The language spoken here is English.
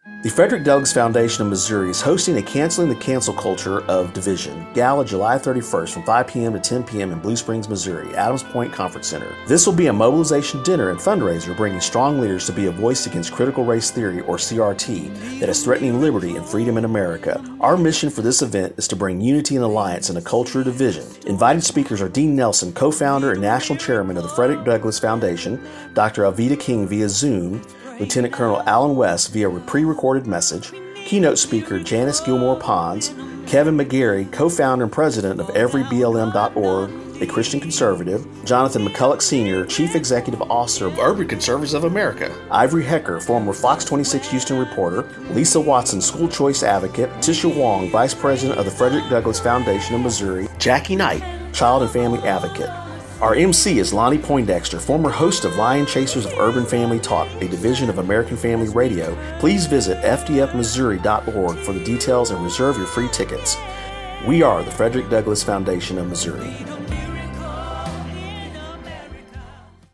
The Frederick Douglass Foundation of Missouri is hosting a Canceling the Cancel Culture of Division Gala July 31st from 5 p.m. to 10 p.m. in Blue Springs, Missouri, Adams Point Conference Center. This will be a mobilization dinner and fundraiser bringing strong leaders to be a voice against critical race theory, or CRT, that is threatening liberty and freedom in America. Our mission for this event is to bring unity and alliance in a culture of division. Invited speakers are Dean Nelson, co-founder and national chairman of the Frederick Douglass Foundation, Dr. Alveda King via Zoom, Lieutenant Colonel Alan West via pre-recorded message, keynote speaker Janice Gilmore Pons, Kevin McGarry, co-founder and president of EveryBLM.org, a Christian conservative, Jonathan McCulloch Sr., Chief Executive Officer of Urban Conservatives of America, Ivory Hecker, former Fox 26 Houston reporter, Lisa Watson, school choice advocate, Tisha Wong, Vice President of the Frederick Douglass Foundation of Missouri, Jackie Knight, child and family advocate. Our MC is Lonnie Poindexter, former host of Lion Chasers of Urban Family Talk, a division of American Family Radio. Please visit fdfmissouri.org for the details and reserve your free tickets. We are the Frederick Douglass Foundation of Missouri.